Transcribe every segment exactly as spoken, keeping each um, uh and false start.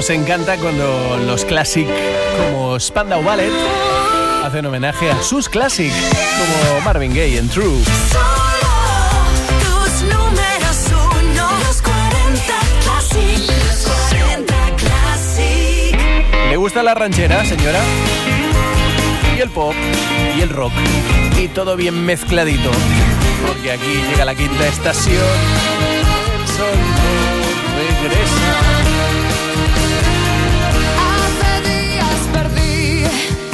Nos encanta cuando los Classic como Spandau Ballet hacen homenaje a sus Classic como Marvin Gaye en True. ¿Le gusta la ranchera, señora? Y el pop, y el rock, y todo bien mezcladito. Porque aquí llega la quinta estación. El sol no regresa. Hace días perdí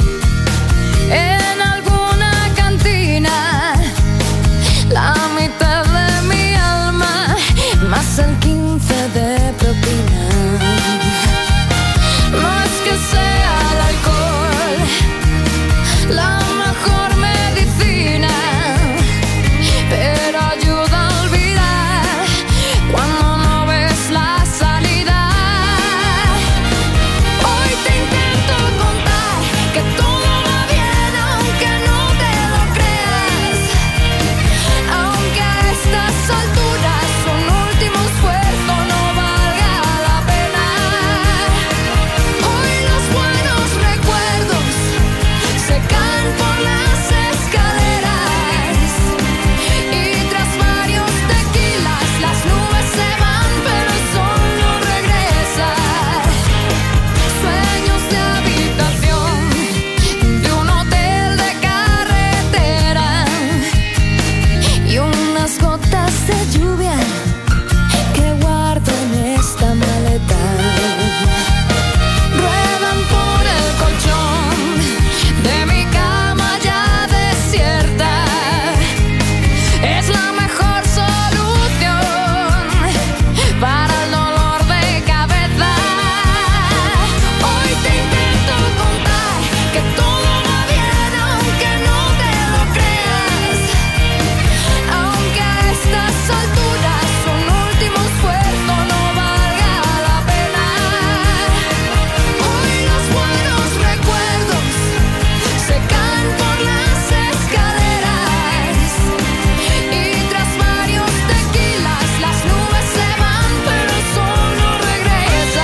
en alguna cantina la mitad de mi alma, más el quince de propina. No es que sea el alcohol la mejor medicina, pero ayuda a olvidar cuando no ves la salida. Hoy te intento contar que todo va bien, aunque no te lo creas, aunque a estas alturas un último esfuerzo no valga la pena. Hoy los buenos recuerdos se caen por las escaleras y tras varios tequilas las nubes se van, pero el sol no regresa. Sueños de habitación de un hotel de carretera y unas gotas de lluvia que guardo en esta maleta. Ruedan por el colchón de mi cama ya desierta. Es la mejor solución para el dolor de cabeza. Hoy te intento contar que todo va bien, aunque no te lo creas, aunque a estas alturas un último esfuerzo no valga la pena. Hoy los buenos recuerdos se caen por las escaleras y tras varios tequilas las nubes se van, pero el sol no regresa.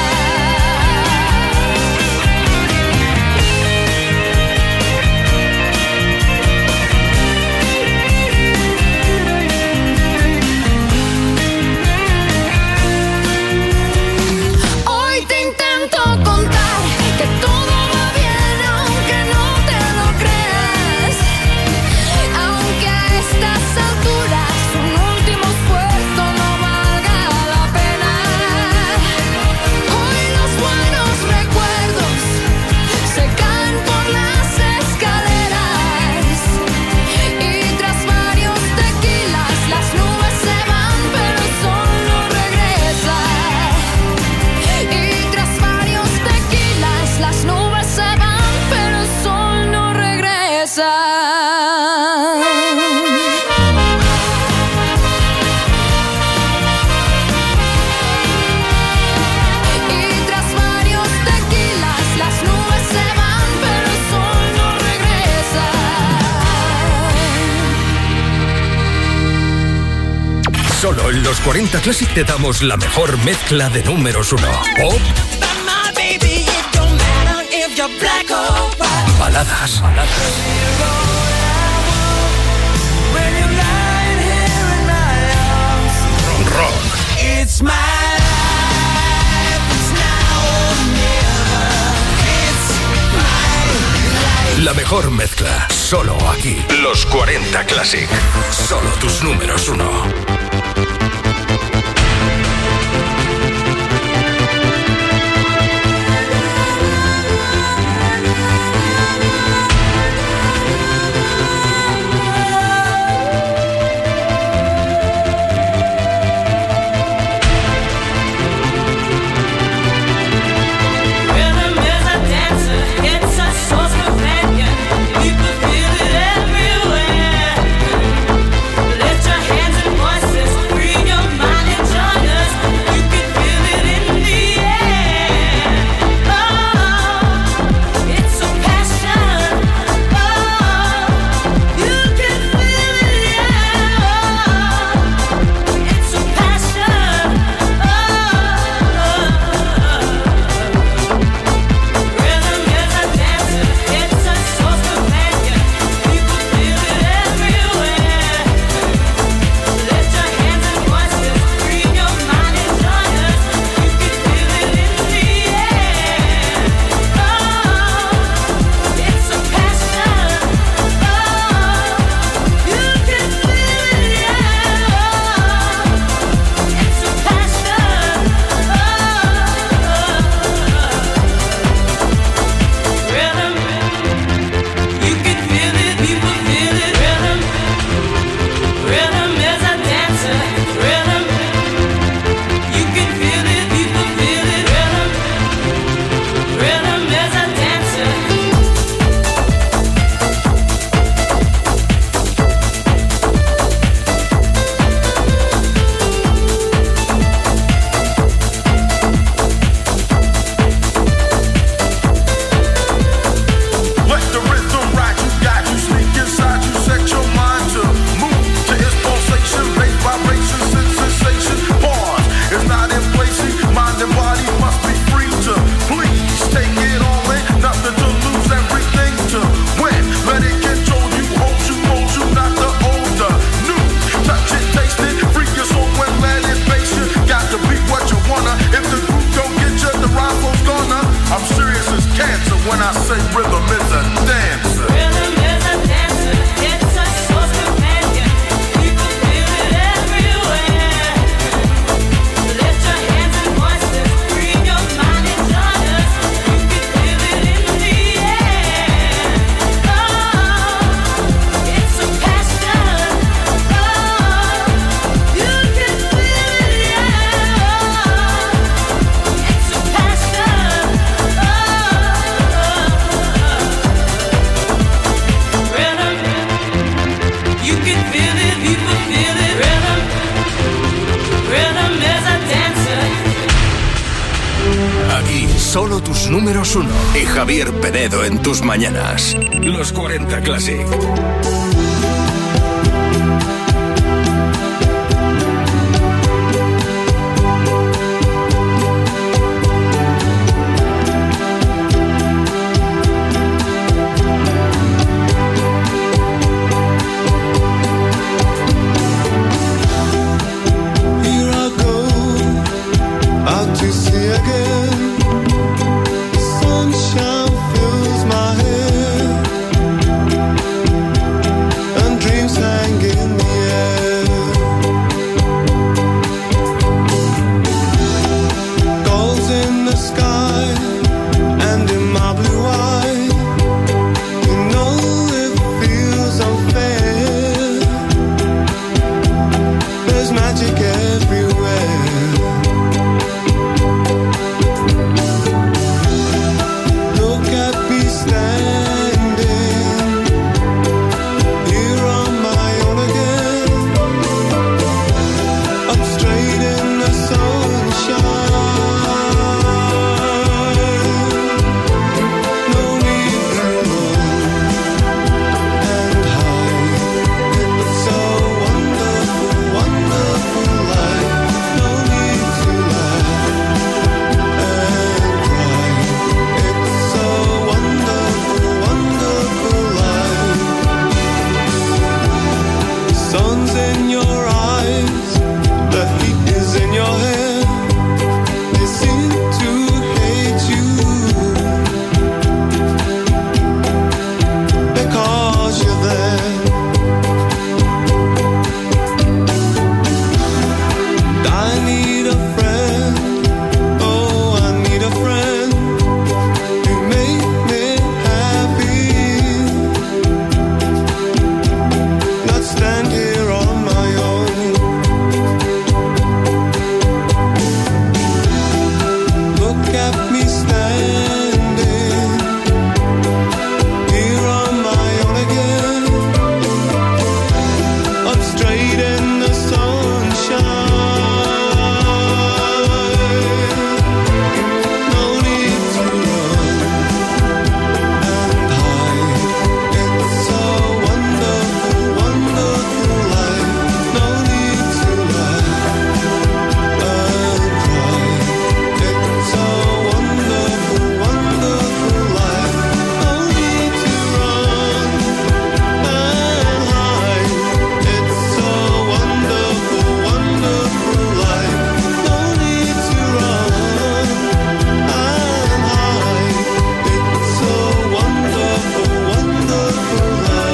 Hoy te intento contar que todo va bien, aunque no te lo creas, aunque a estas alturas un último esfuerzo no valga la pena. Hoy los buenos recuerdos se caen por las escaleras y tras varios tequilas las nubes se van, pero el sol no regresa. Y tras varios tequilas las nubes se van, pero el sol no regresa. Y tras varios tequilas las nubes se van, pero el sol no regresa. Solo en los cuarenta Classic te damos la mejor mezcla de números uno. Pop, baladas, rock, It's my life, it's now or never. It's my life. la mejor mezcla. Solo aquí. Los cuarenta Classic. Solo tus números uno. Rhythm is a dancer, it's a source companion. People feel it everywhere. Lift your hands and voices, free your mind and When I say rhythm is a dancer. Rhythm is a dancer, it's a soul's companion. People feel it everywhere. Lift your hands and voices, free your mind and join us. You can feel it in the air. Oh, it's a passion. Oh, you can feel it, yeah. It's a passion. Oh, rhythm. You can feel it, people feel it. Rhythm. Rhythm is a dancer. Aquí, solo tus números uno. Y Javier Penedo en tus mañanas. Los cuarenta Classic. Here I go, out to sea again. Sunshine fills my head, and dreams hang in the air. Gulls in the sky, and in my blue eye, you know it feels unfair. There's magic everywhere. Look at me standing here on my own again, up straight in the sunshine. No need to run and hide. It's a wonderful, wonderful life. No need to laugh and cry. It's a wonderful, wonderful life. The sun's in your eyes, the heat is in your hair. They seem to hate you because you're there. I need a friend, oh, I need a friend to make me happy, not stand here on my own. Look at me standing here on my own again, up straight in the sunshine. No need to run and hide. It's a wonderful, wonderful life. No need to laugh and cry. It's a wonderful, wonderful life. No need to run and hide. It's a wonderful, wonderful life. No need to run and hide. It's a wonderful, wonderful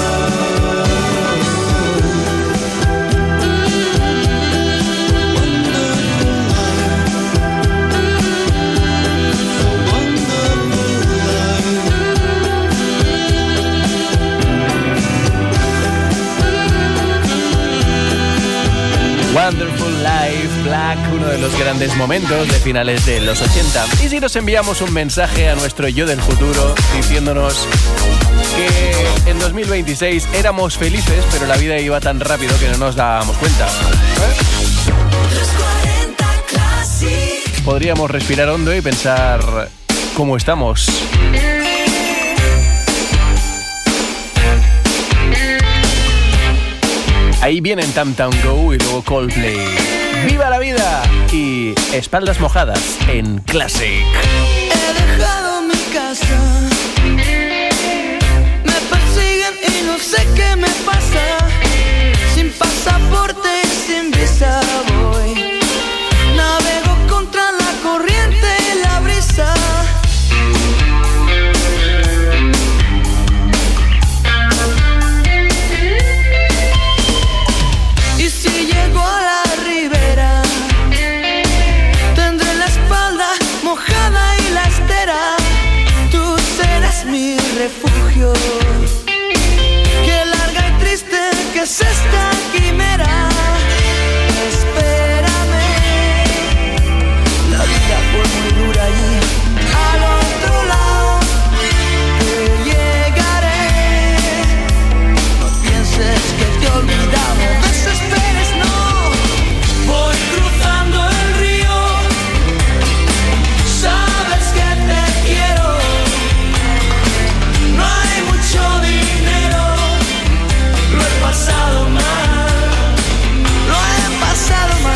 Wonderful Life, Black, uno de los grandes momentos de finales de los ochenta. Y si nos enviamos un mensaje a nuestro yo del futuro diciéndonos que en dos mil veintiséis éramos felices, pero la vida iba tan rápido que no nos dábamos cuenta. ¿Eh? Los cuarenta Classic. Podríamos respirar hondo y pensar cómo estamos. Ahí vienen Tam Tam Go y luego Coldplay. ¡Viva la vida! Y espaldas mojadas en Classic. He dejado mi casa, me persiguen y no sé qué me pasa. Sin pasaporte y sin visa voy, navego contra la corriente y la brisa. refugio. Qué larga y triste que es esta quimera. Espérame, la vida fue muy dura allí. Al otro lado te llegaré. No pienses que te he olvidado, desesperes, no. Voy cruzando el río. Sabes que te quiero. No hay mucho dinero. Lo he pasado mal. Lo he pasado mal.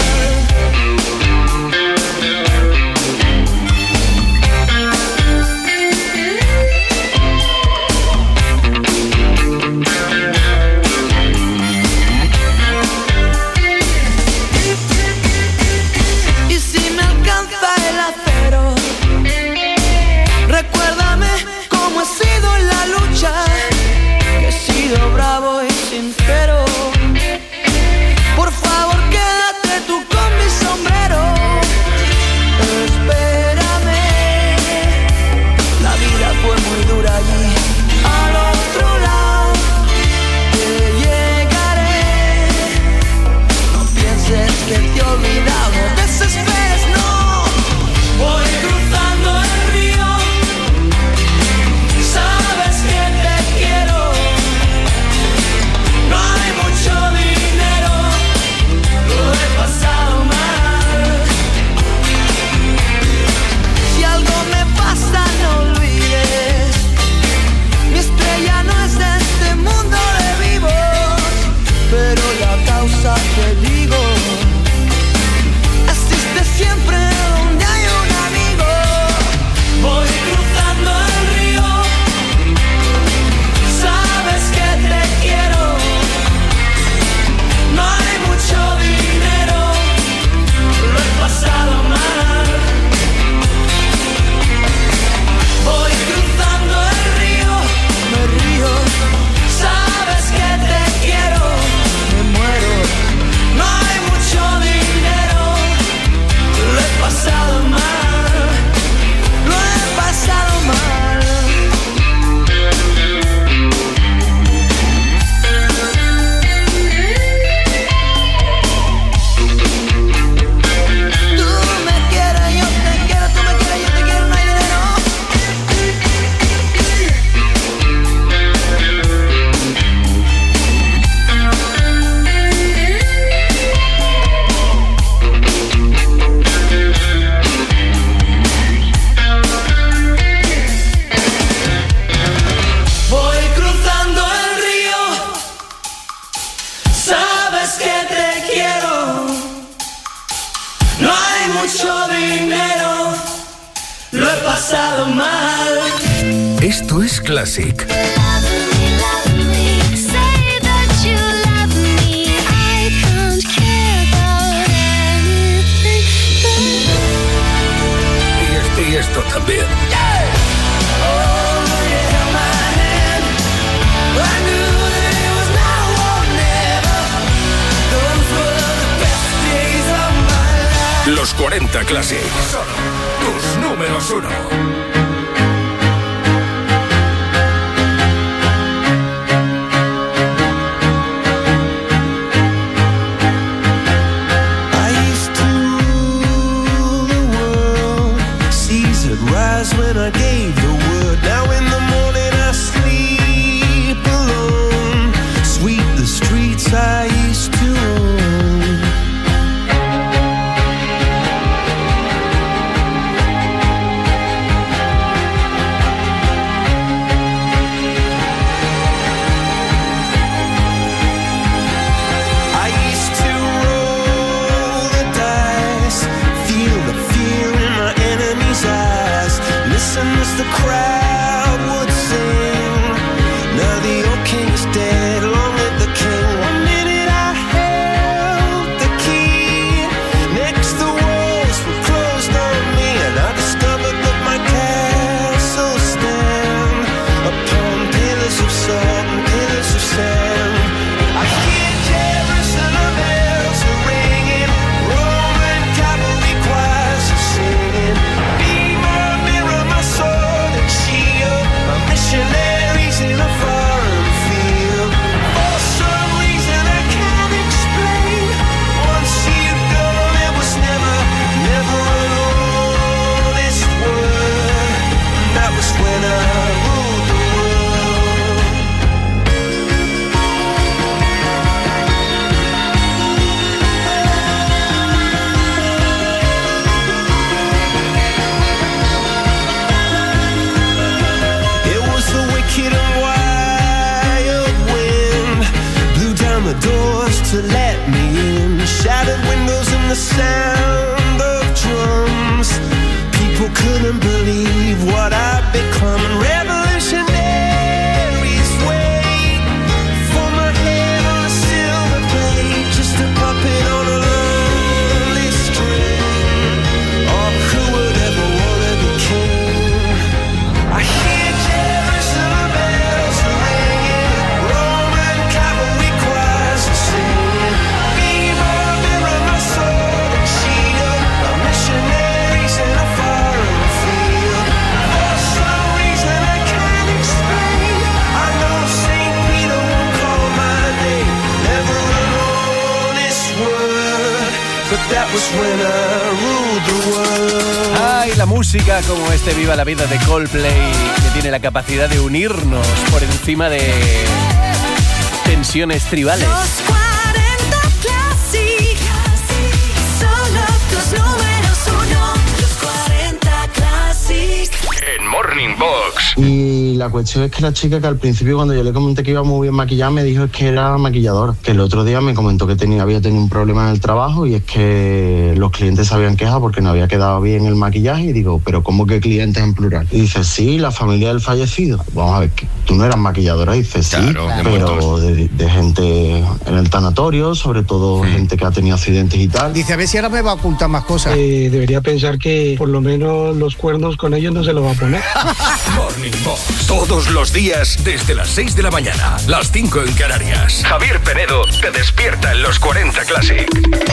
Y si me alcanza el acero, recuérdame cómo he sido en la lucha, que he sido bravo y sincero. Por favor, quédate tú con mi sombrero. Espérame, la vida fue muy dura allí. Al otro lado te llegaré. No pienses que te he olvidado, desesperes, no. Voy cruzando el río. Sabes que te quiero. No hay mucho dinero. Lo he pasado mal. Si algo me pasa, no olvides. Mi estrella no es de este mundo de vivos, pero la causa te digo, existe siempre donde hay un amigo. Voy cruzando el río. Sabes que te quiero. No hay mucho dinero. Lo he pasado mal. Voy cruzando el río. Me río. Sabes que te quiero. Me muero. No hay mucho dinero. Lo he pasado mal. Lo he pasado mal. Tú me quieres, yo te quiero. Tú me quieres, yo te quiero. No hay dinero. Voy cruzando el río. Sabes que te quiero. No hay mucho dinero. Lo he pasado mal. Esto es Classic. Love me, love me, say that you love me. I can't care about anything Y, este, y esto también. Los cuarenta Classic. Son tus números uno. I used to rule the world. Seas would rise when I gave the word. Now in the morning I sleep alone. Sweep the streets I used to own. to let me in. Shattered windows and the sound of drums. People couldn't believe what I'd become. Revolutionaries wait for my head on a silver plate, just a puppet on a lonely string. Oh, who would ever wanna be king? I hear Jerusalem bells ringing, Roman cavalry choirs are singing. Be my mirror, my sword and shield, a missionaries in a foreign field. For some reason I can't explain, I know Saint Peter won't call my name. Never an honest word, but that was when I ruled the world. Ay, la música como este Viva la Vida de Coldplay, que tiene la capacidad de unirnos por encima de tensiones tribales. Los cuarenta Classic. Solo tus números uno. Los cuarenta Classic. En Morning Box. Y la cuestión es que la chica, que al principio cuando yo le comenté que iba muy bien maquillada, me dijo es que era maquilladora. Que el otro día me comentó que tenía, había tenido un problema en el trabajo, y es que los clientes se habían quejado porque no había quedado bien el maquillaje. Y digo, ¿pero cómo que clientes en plural? Y dice, sí, la familia del fallecido. Vamos a ver, que tú no eras maquilladora. Y dice, sí, Claro, de pero muertos. de, de gente en el tanatorio, sobre todo gente que ha tenido accidentes y tal. Dice, a ver si ahora me va a ocultar más cosas. Eh, debería pensar que por lo menos los cuernos con ellos no se los va a poner. Morning Box. Todos los días desde las seis de la mañana, las cinco en Canarias. Javier Penedo te despierta en los cuarenta Classic.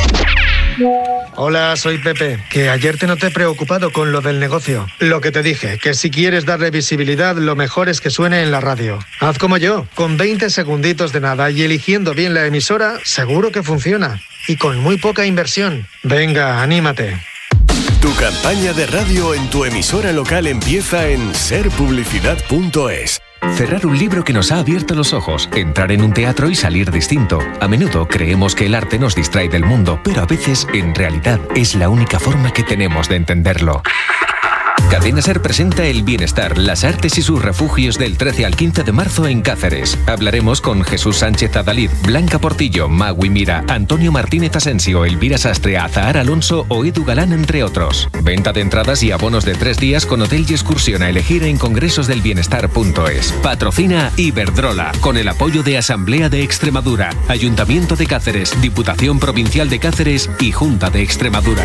Hola, soy Pepe, que ayer te noté preocupado con lo del negocio. Lo que te dije, que si quieres darle visibilidad, lo mejor es que suene en la radio. Haz como yo, con veinte segunditos de nada y eligiendo bien la emisora, seguro que funciona. Y con muy poca inversión. Venga, anímate. Tu campaña de radio en tu emisora local empieza en ser publicidad punto es. Cerrar un libro que nos ha abierto los ojos, entrar en un teatro y salir distinto. A menudo creemos que el arte nos distrae del mundo, pero a veces, en realidad, es la única forma que tenemos de entenderlo. Cadena Ser presenta El Bienestar, las artes y sus refugios del trece al quince de marzo en Cáceres. Hablaremos con Jesús Sánchez Adalid, Blanca Portillo, Magui Mira, Antonio Martínez Asensio, Elvira Sastre, Azahar Alonso o Edu Galán, entre otros. Venta de entradas y abonos de tres días con hotel y excursión a elegir en congresosdelbienestar punto es. Patrocina Iberdrola, con el apoyo de Asamblea de Extremadura, Ayuntamiento de Cáceres, Diputación Provincial de Cáceres y Junta de Extremadura.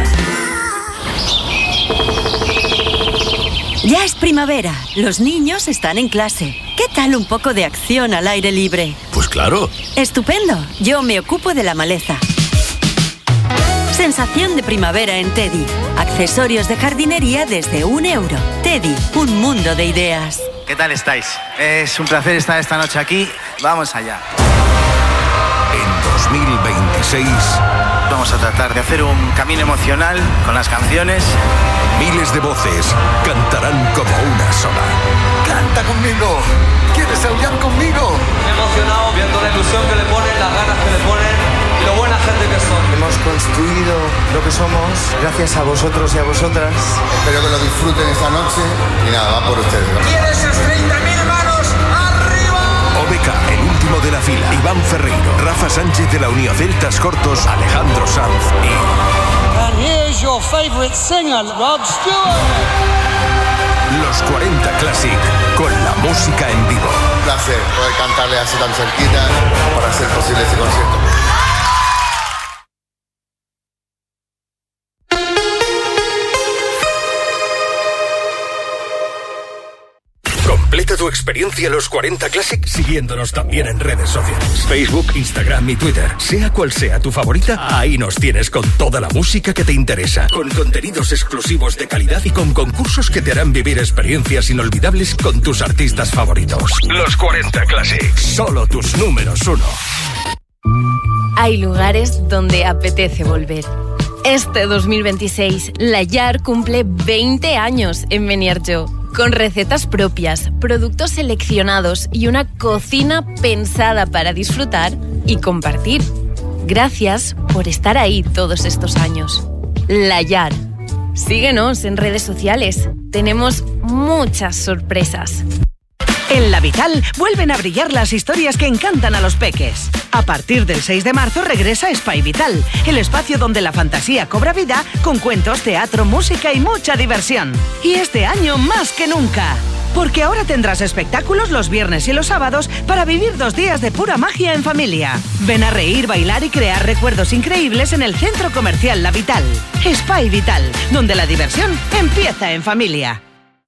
Ya es primavera, los niños están en clase. ¿Qué tal un poco de acción al aire libre? Pues claro. Estupendo, yo me ocupo de la maleza. Sensación de primavera en Teddy. Accesorios de jardinería desde un euro. Teddy, un mundo de ideas. ¿Qué tal estáis? Es un placer estar esta noche aquí. Vamos allá. En dos mil veintiséis... Vamos a tratar de hacer un camino emocional con las canciones. Miles de voces cantarán como una sola. ¡Canta conmigo! ¿Quieres aullar conmigo? Emocionado viendo la ilusión que le ponen, las ganas que le ponen y lo buena gente que son. Hemos construido lo que somos gracias a vosotros y a vosotras. Espero que lo disfruten esta noche y nada, va por ustedes. ¿Quieres esos treinta mil manos arriba? O B K, el último de la fila. Iván Ferreiro, Rafa Sánchez de la Unión Celtas Cortos, Alejandro Sanz y... And here's your favorite singer, Rod Stewart. Los cuarenta Classic, con la música en vivo. Un placer poder cantarle así tan cerquita para hacer posible este concierto. Completa tu experiencia Los cuarenta Classic siguiéndonos también en redes sociales. Facebook, Instagram y Twitter. Sea cual sea tu favorita, ahí nos tienes con toda la música que te interesa, con contenidos exclusivos de calidad y con concursos que te harán vivir experiencias inolvidables con tus artistas favoritos. Los cuarenta Classic, solo tus números uno. Hay lugares donde apetece volver. Este dos mil veintiséis, La Llar cumple veinte años en Beniarjó, con recetas propias, productos seleccionados y una cocina pensada para disfrutar y compartir. Gracias por estar ahí todos estos años. La Llar. Síguenos en redes sociales. Tenemos muchas sorpresas. En La Vital vuelven a brillar las historias que encantan a los peques. A partir del seis de marzo regresa Spy Vital, el espacio donde la fantasía cobra vida con cuentos, teatro, música y mucha diversión. Y este año más que nunca. Porque ahora tendrás espectáculos los viernes y los sábados para vivir dos días de pura magia en familia. Ven a reír, bailar y crear recuerdos increíbles en el Centro Comercial La Vital. Spy Vital, donde la diversión empieza en familia.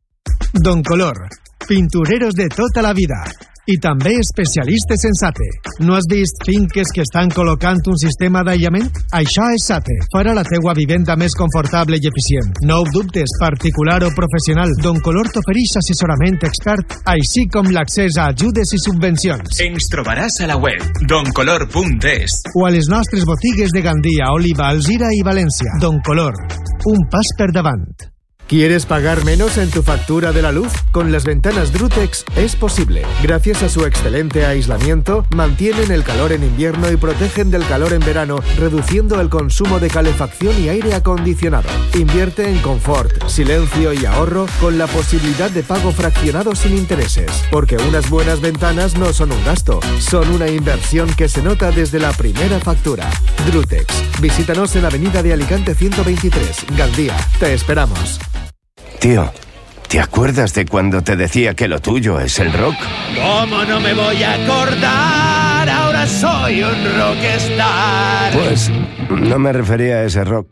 Don Color, pintureros de tota la vida. I també especialistes en SATE. No has vist finques que estan col·locant un sistema d'aïllament? Això és SATE. Farà la teua vivenda més confortable i eficient. No ho dubtes, particular o professional. Don Color t'ofereix assessorament expert, així com l'accés a ajudes i subvencions. Ens trobaràs a la web don color punt es o a les nostres botigues de Gandia, Oliva, Alzira i València. Don Color, un pas per davant. ¿Quieres pagar menos en tu factura de la luz? Con las ventanas Drutex es posible. Gracias a su excelente aislamiento, mantienen el calor en invierno y protegen del calor en verano, reduciendo el consumo de calefacción y aire acondicionado. Invierte en confort, silencio y ahorro con la posibilidad de pago fraccionado sin intereses. Porque unas buenas ventanas no son un gasto, son una inversión que se nota desde la primera factura. Drutex. Visítanos en Avenida de Alicante ciento veintitrés, Gandía. Te esperamos. Tío, ¿te acuerdas de cuando te decía que lo tuyo es el rock? ¿Cómo no me voy a acordar? Ahora soy un rockstar. Pues no me refería a ese rock.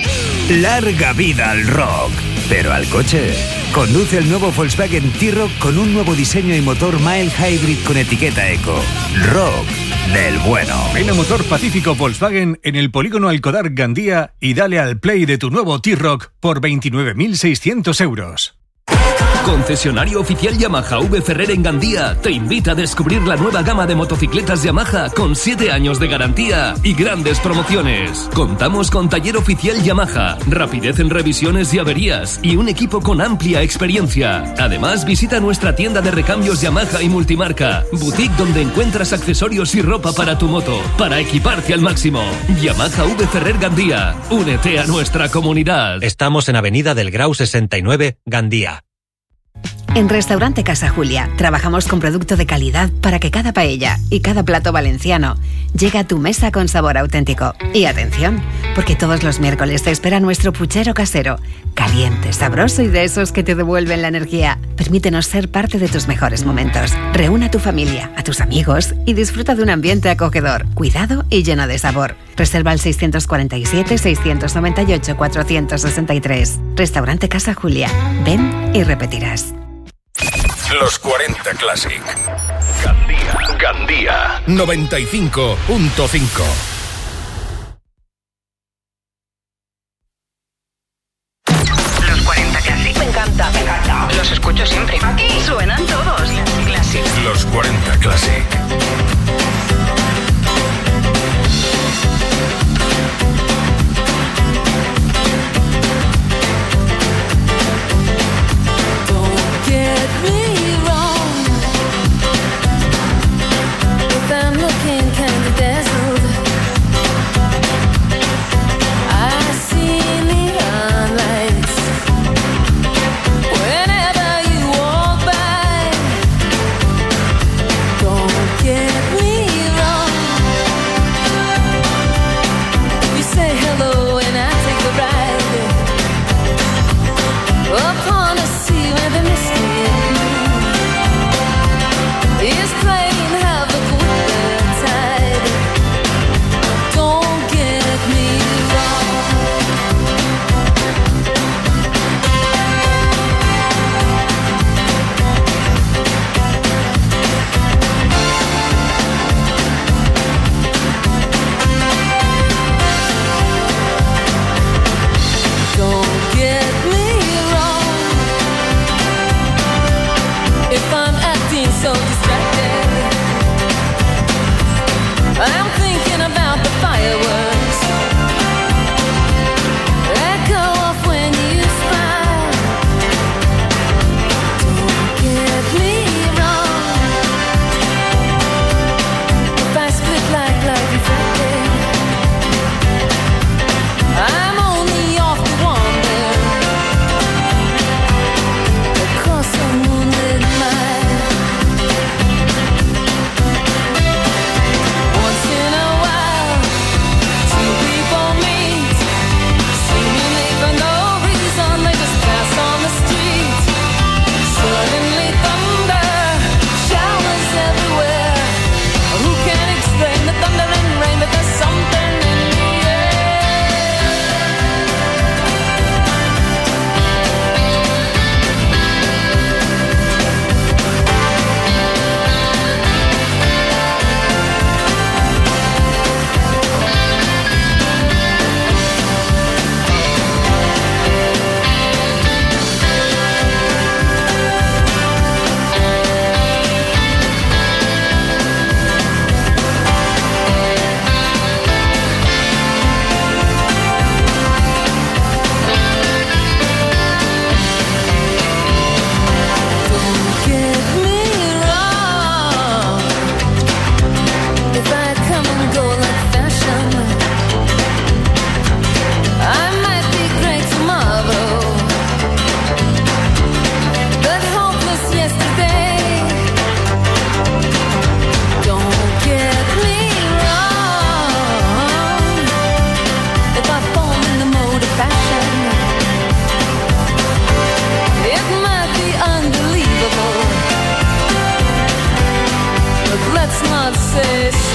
Larga vida al rock. Pero al coche. Conduce el nuevo Volkswagen T-Roc con un nuevo diseño y motor mild hybrid con etiqueta eco. Rock del bueno. Ven a Motor Pacífico Volkswagen en el polígono Alcodar Gandía y dale al play de tu nuevo T-Roc por veintinueve mil seiscientos euros. Concesionario oficial Yamaha V Ferrer en Gandía te invita a descubrir la nueva gama de motocicletas Yamaha con siete años de garantía y grandes promociones. Contamos con taller oficial Yamaha, rapidez en revisiones y averías y un equipo con amplia experiencia. Además, visita nuestra tienda de recambios Yamaha y multimarca, boutique donde encuentras accesorios y ropa para tu moto, para equiparte al máximo. Yamaha V Ferrer Gandía, únete a nuestra comunidad. Estamos en Avenida del Grau sesenta y nueve, Gandía. En Restaurante Casa Julia trabajamos con producto de calidad para que cada paella y cada plato valenciano llegue a tu mesa con sabor auténtico. Y atención, porque todos los miércoles te espera nuestro puchero casero, caliente, sabroso y de esos que te devuelven la energía. Permítenos ser parte de tus mejores momentos. Reúna a tu familia, a tus amigos y disfruta de un ambiente acogedor, cuidado y lleno de sabor. Reserva al seiscientos cuarenta y siete, seiscientos noventa y ocho, cuatrocientos sesenta y tres. Restaurante Casa Julia. Ven y repetirás. Los cuarenta Classic. Gandía. Gandía. noventa y cinco punto cinco. Los cuarenta Classic. Me encanta, me encanta. Los escucho siempre. Aquí suenan todos. Classic. Los cuarenta Classic. Whenever you walk by, don't get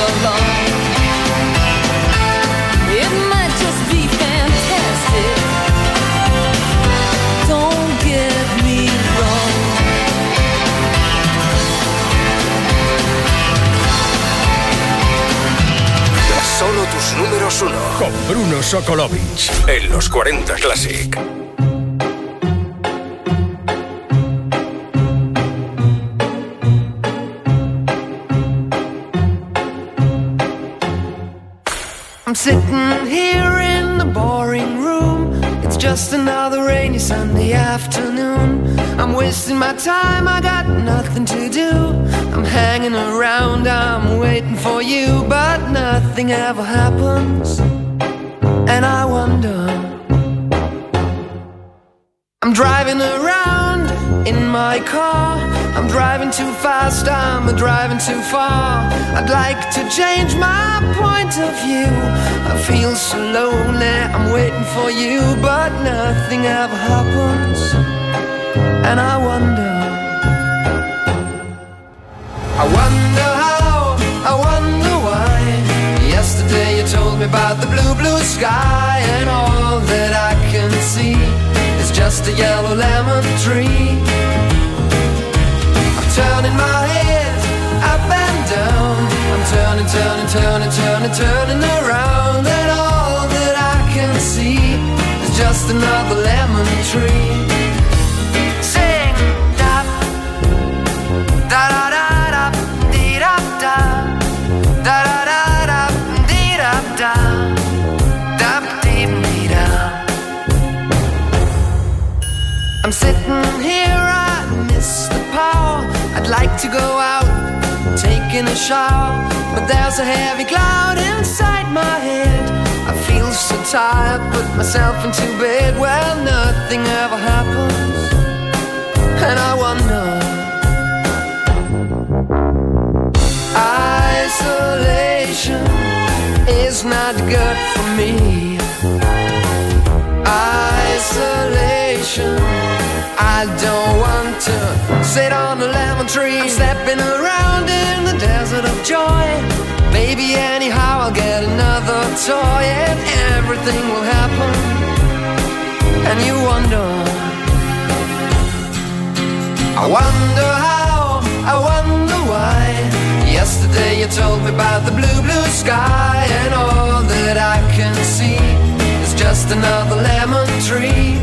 along. It might just be fantastic. Don't get me wrong. Solo tus números uno. Con Bruno Sokolovic. En los cuarenta Classic. I'm sitting here in the boring room. It's just another rainy Sunday afternoon. I'm wasting my time, I got nothing to do. I'm hanging around, I'm waiting for you, but nothing ever happens. And I wonder, I'm driving around in my car. I'm driving too fast, I'm driving too far. I'd like to change my point of view. I feel so lonely, I'm waiting for you, but nothing ever happens. And I wonder, I wonder how, I wonder why. Yesterday you told me about the blue, blue sky, and all that I can see is just a yellow lemon tree. I'm turning my head up and down. I'm turning, turning, turning, turning, turning around, and all that I can see is just another lemon tree. Sing, da, da da da da, dee da da, da da da da, dee da da, da dee dee da. I'm sitting here, I miss the power. I'd like to go out, taking a shower, but there's a heavy cloud inside my head. I feel so tired, put myself into bed. Well, nothing ever happens, and I wonder, isolation is not good for me. Isolation, I don't want to sit on a lemon tree. I'm stepping around in the desert of joy. Maybe anyhow I'll get another toy, and everything will happen. And you wonder, I wonder how, I wonder why. Yesterday you told me about the blue, blue sky, and all that I can see is just another lemon tree.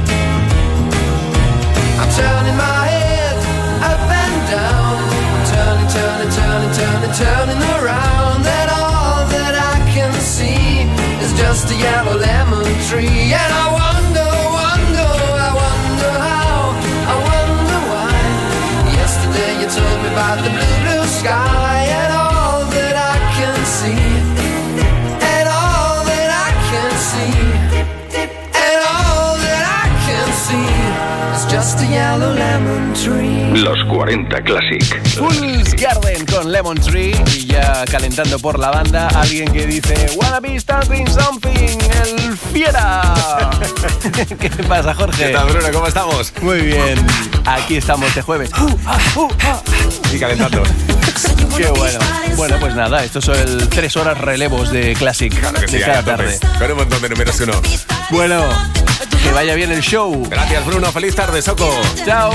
I'm turning my head up and down. I'm turning, turning, turning, turning, turning around, and all that I can see is just a yellow lemon tree. And I wonder, wonder, I wonder how, I wonder why. Yesterday you told me about the blue, blue sky, and all that I can see, and all that I can see, and all that I can see is just a yellow lemon tree. Los cuarenta Classic. Fool's Garden con Lemon Tree. Y ya calentando por la banda, alguien que dice wanna be starting something, el fiera. ¿Qué pasa, Jorge? ¿Qué tal, Bruno? ¿Cómo estamos? Muy bien. Aquí estamos este jueves. Y calentando. Qué bueno. Bueno, pues nada, estos son el tres horas relevos de Classic, claro que sí, de cada tarde. Con un montón de números uno. Bueno, que vaya bien el show. Gracias, Bruno. Feliz tarde, Soko. Chao.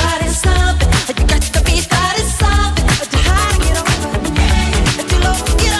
Get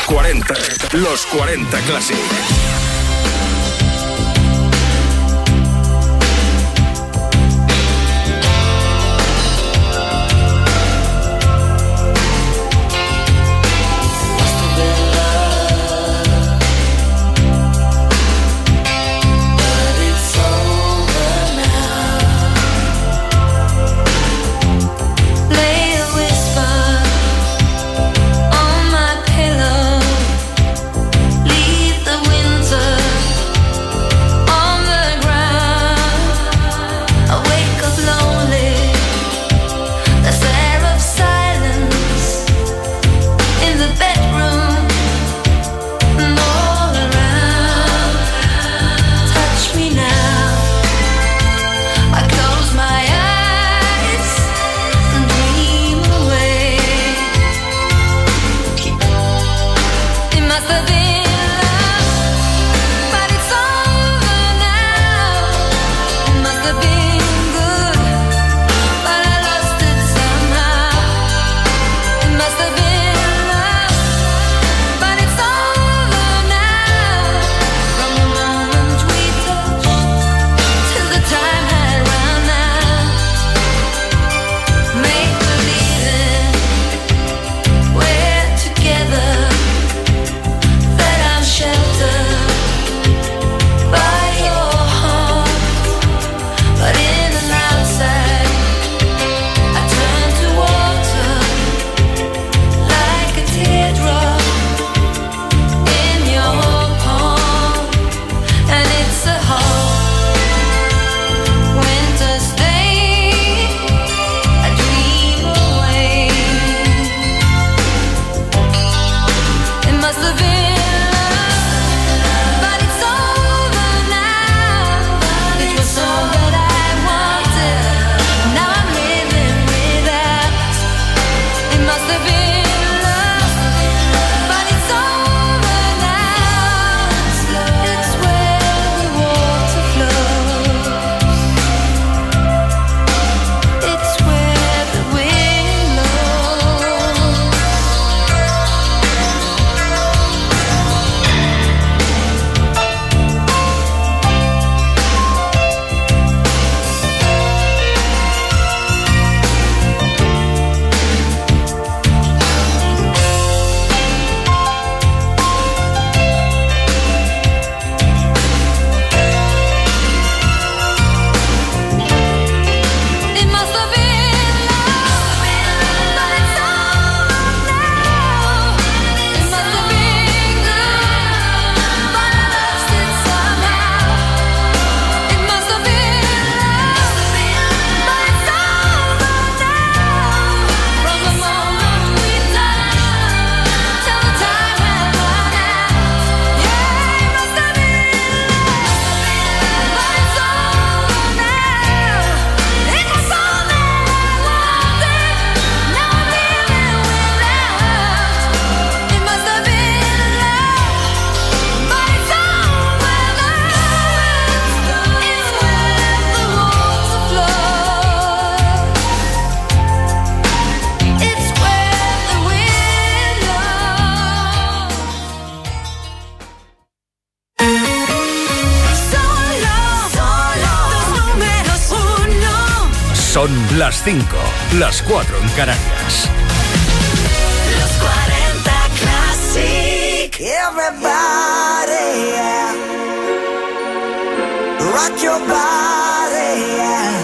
cuarenta. Los cuarenta Classic. Son las cinco, las cuatro en Canarias. Los cuarenta Classic. Everybody, yeah. Rock your body, yeah.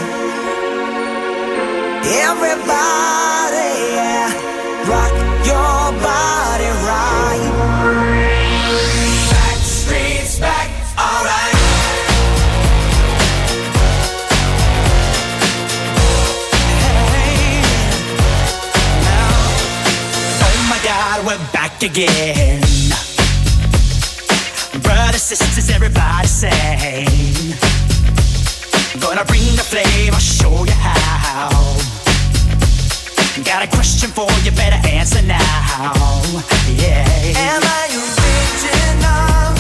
Everybody, yeah. Rock your body right. Back streets back, all right. We're back again. Brothers, sisters, everybody sing. Gonna bring the flame, I'll show you how. Got a question for you, better answer now. Yeah. Am I original?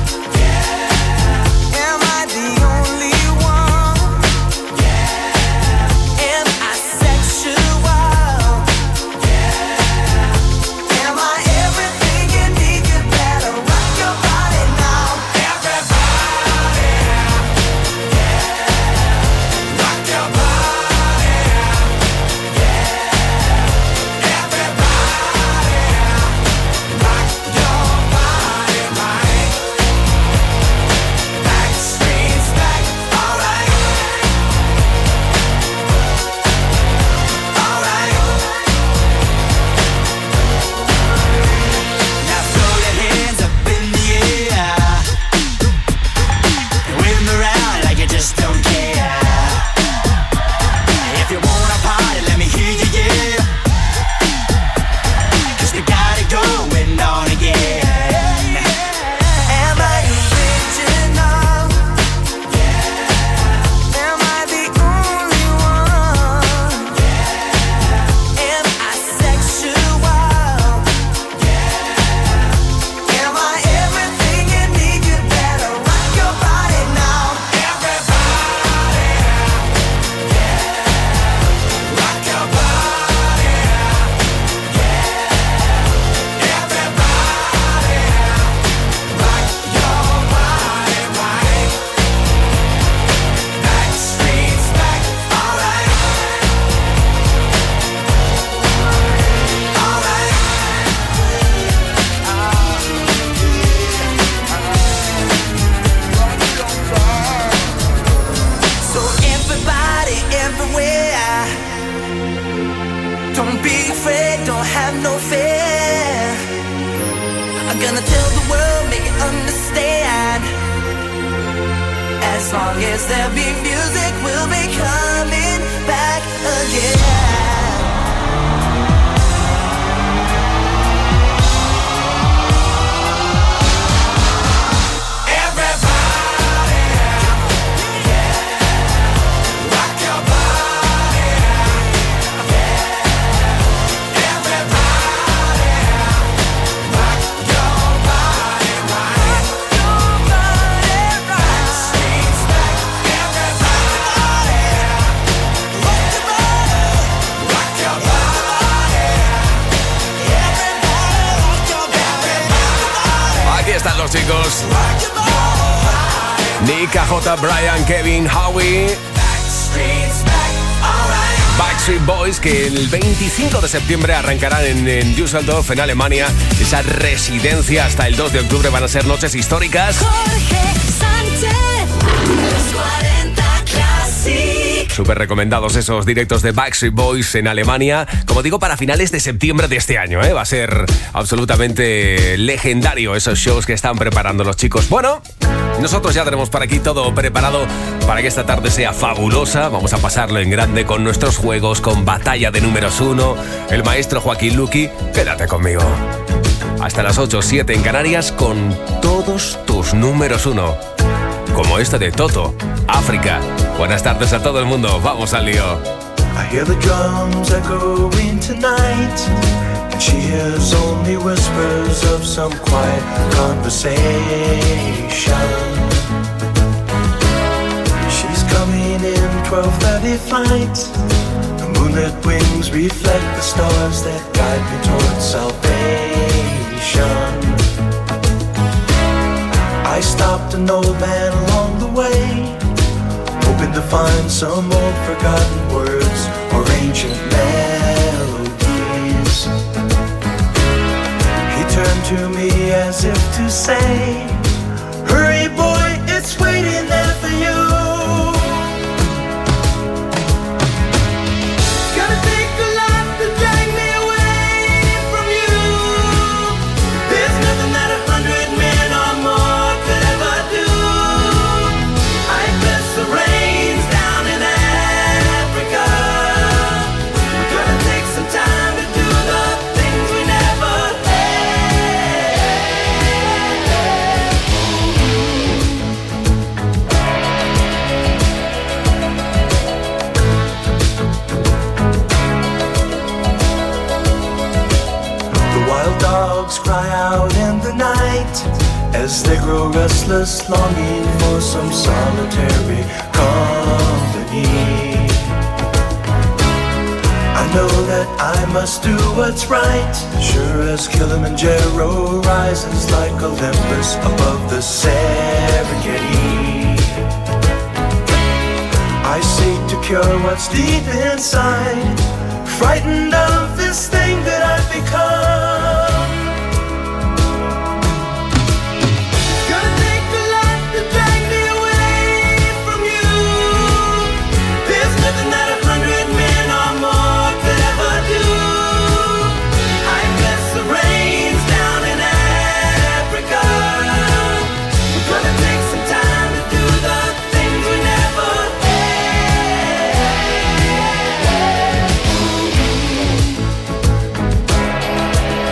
Yeah. Am I the only one? Yeah. Am I sexual? Yeah. Am I everything you need? I'm gonna tell the world, make it understand. As long as there be music, we'll be coming back again. Están los chicos Nick, A J, Brian, Kevin, Howie, Backstreet Boys, que el veinticinco de septiembre arrancarán en, en Düsseldorf, en Alemania. Esa residencia hasta el dos de octubre. Van a ser noches históricas. Jorge Sánchez, los cuarenta Classic. Súper recomendados esos directos de Backstreet Boys en Alemania. Como digo, para finales de septiembre de este año, ¿eh? Va a ser absolutamente legendario esos shows que están preparando los chicos. Bueno, nosotros ya tenemos por aquí todo preparado para que esta tarde sea fabulosa. Vamos a pasarlo en grande con nuestros juegos, con Batalla de Números uno. El maestro Joaquín Luqui, quédate conmigo. Hasta las ocho, siete en Canarias con todos tus números uno. Como este de Toto, África. Buenas tardes a todo el mundo, vamos al lío. I hear the drums echoing tonight, and she hears only whispers of some quiet conversation. She's coming in twelve thirty flight. The moonlit wings reflect the stars that guide me towards salvation. I stopped an old man along the way, hoping to find some old forgotten words or ancient melodies. He turned to me as if to say, hurry boy, it's waiting there for you. Gonna take a lot to drag me away from you. There's nothing that a hundred men or more could ever do. I bless the rains down in Africa. We're gonna take some time to do the things we never The wild dogs cry out in the night as they grow restless, longing for some solitary company. I know that I must do what's right, sure as Kilimanjaro rises like Olympus above the Serengeti. I seek to cure what's deep inside, frightened of this thing that I've become. Gonna take a lot to drag me away from you. There's nothing that a hundred men or more could ever do. I bless the rains down in Africa. We're gonna take some time to do the things we never had.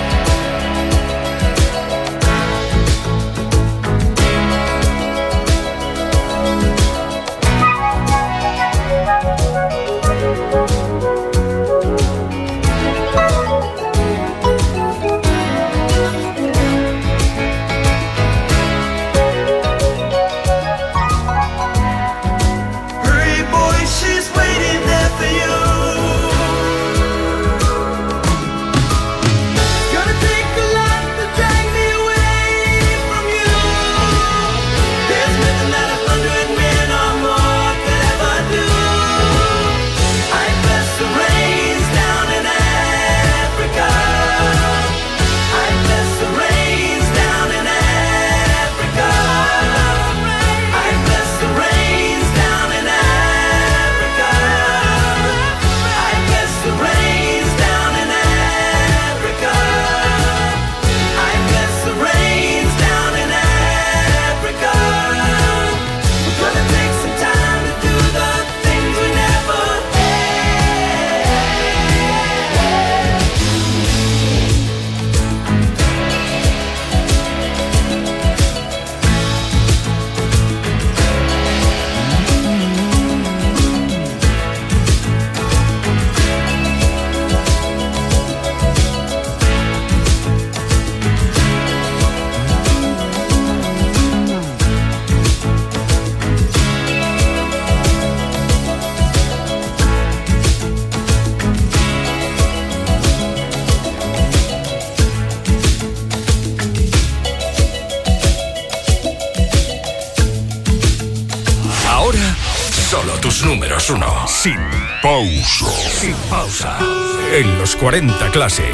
tus números uno. Sin pausa. Sin pausa. En los cuarenta Classic.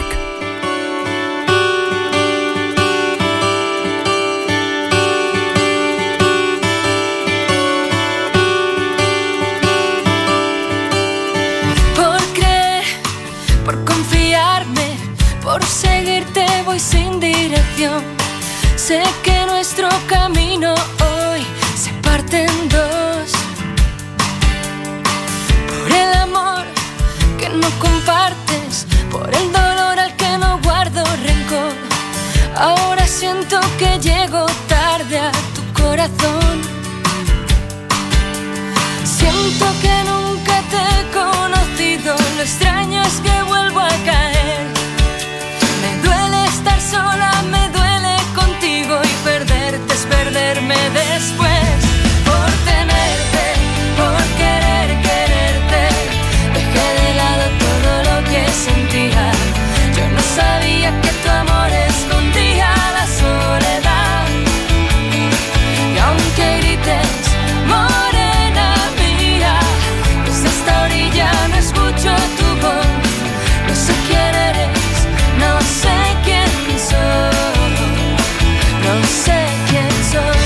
Por seguirte voy sin dirección. Sé que nuestro camino hoy se parte en dos. Por el amor que no compartes, por el dolor al que no guardo rencor. Ahora siento que llego tarde a tu corazón. Siento que nunca te he conocido. Lo extraño es que vuelvo a caer. Me duele estar sola, me duele contigo, y perderte es perderme después. Por tenerte, por querer quererte, dejé de lado todo lo que sentía. Yo no sabía que tu amor escondía la soledad. Y aunque grites, morena mía, desde esta orilla no escucho tu voz. No sé quién eres, no sé quién soy, no sé quién soy.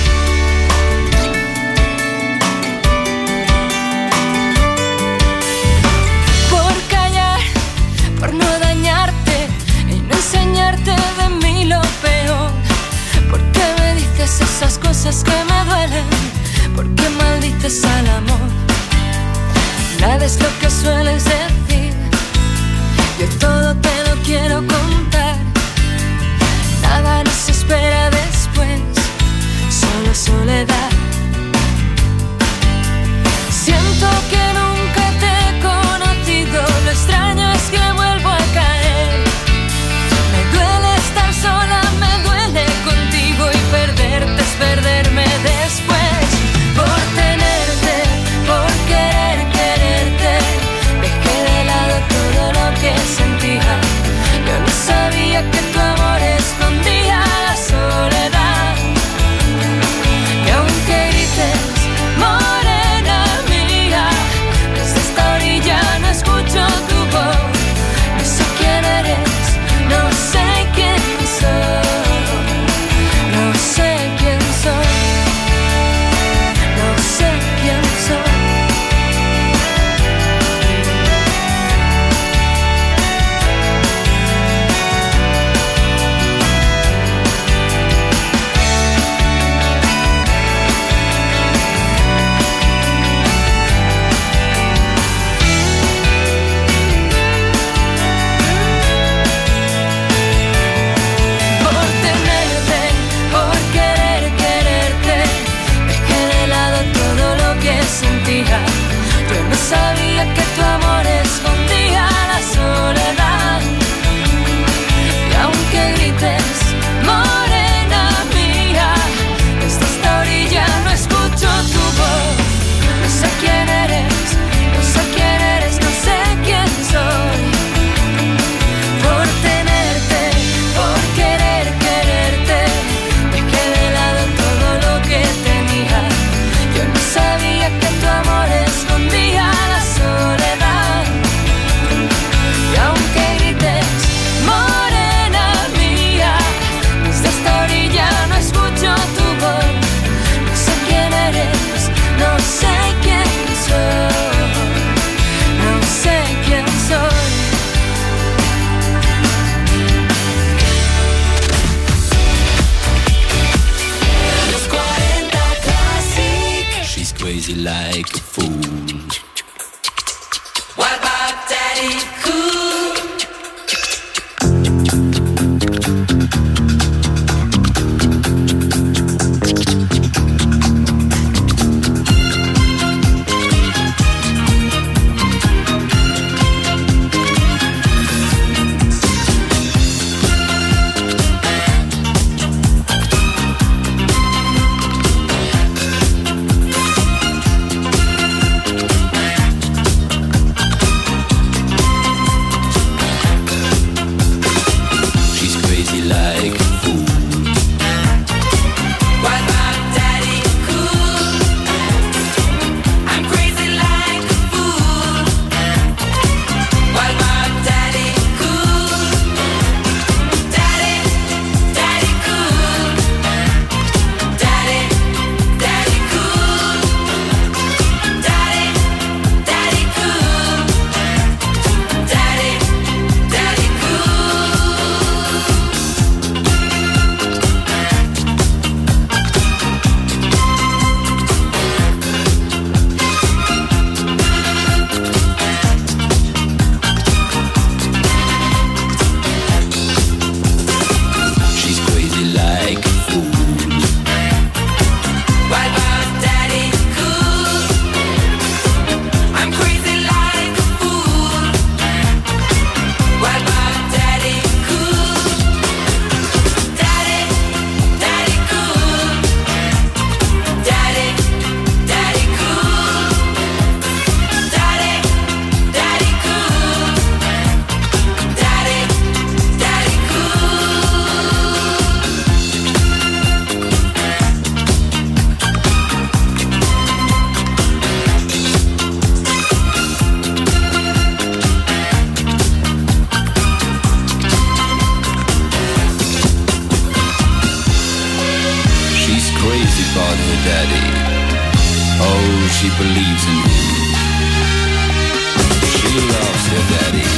Por callar, por no dañarte y no enseñarte de mí lo peor. ¿Por qué me dices esas cosas que me duelen? ¿Por qué maldices al amor? Nada es lo que sueles decir. Yo todo te lo quiero contar. Nada nos espera después, solo soledad. Siento que nunca te he conocido. Lo extraño es que vuelvo a caer. Me duele estar sola, me duele contigo, y perderte es perderme después. Por tenerte, por querer quererte, dejé de lado todo lo que sentía. Yo no sabía que tu amor escondía la soledad. Y aunque grites, morena mía, desde esta orilla no escucho tu voz. No sé quién eres, no sé quién soy, no sé quién soy, no sé quién soy. Yo no sabía que tu amor escondía la soledad. Y aunque grites, morena mía, desde esta orilla no escucho tu voz. No sé quién eres, no sé quién eres, no sé quién soy. Por tenerte, por querer quererte, dejé de lado todo lo que tenía. Yo no sabía que tu amor escondía la soledad. Y aunque grites, morena mía, desde esta orilla no escucho tu voz. No sé quién eres, no sé quién soy, no sé quién soy. Los cuarenta Classic. She's crazy like a fool. What about Daddy Cool? crazy about her daddy. Oh, she believes in him. She loves her daddy.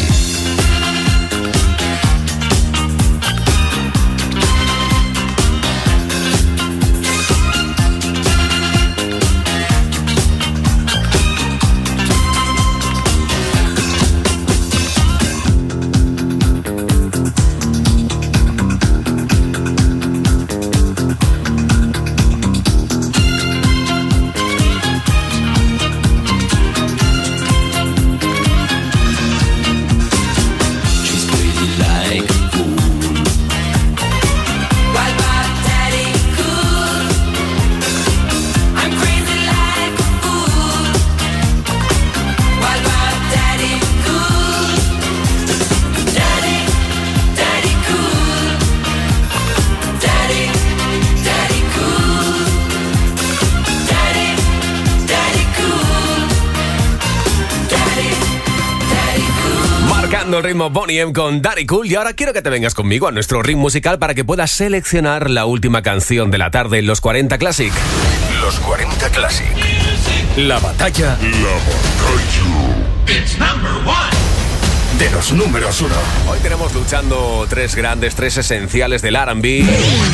El ritmo Boney M con Daddy Cool. Y ahora quiero que te vengas conmigo a nuestro ritmo musical para que puedas seleccionar la última canción de la tarde en los cuarenta Classic. Los cuarenta Classic. La batalla. La batalla. It's number one. De los números uno. Hoy tenemos luchando tres grandes, tres esenciales del R and B.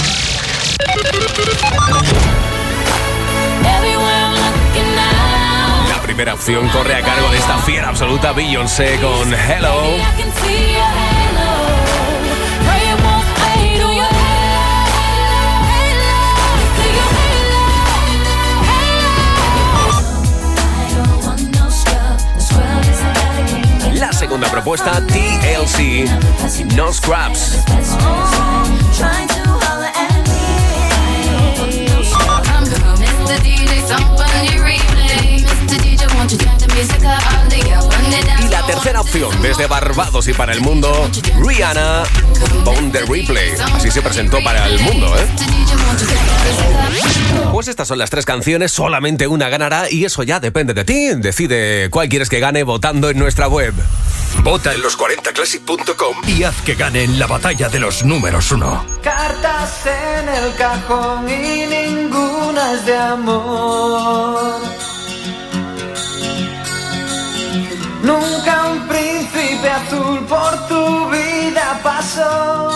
La primera opción corre a cargo de esta fiera absoluta Beyoncé con Hello. La segunda propuesta, T L C, No Scraps. Y la tercera opción, desde Barbados y para el mundo, Rihanna, On The Replay. Así se presentó para el mundo, ¿eh? Pues estas son las tres canciones, solamente una ganará y eso ya depende de ti. Decide cuál quieres que gane votando en nuestra web. Vota en los cuarenta classic punto com y haz que gane en la batalla de los números uno. Cartas en el cajón y ninguna es de amor. Nunca un príncipe azul por tu vida pasó.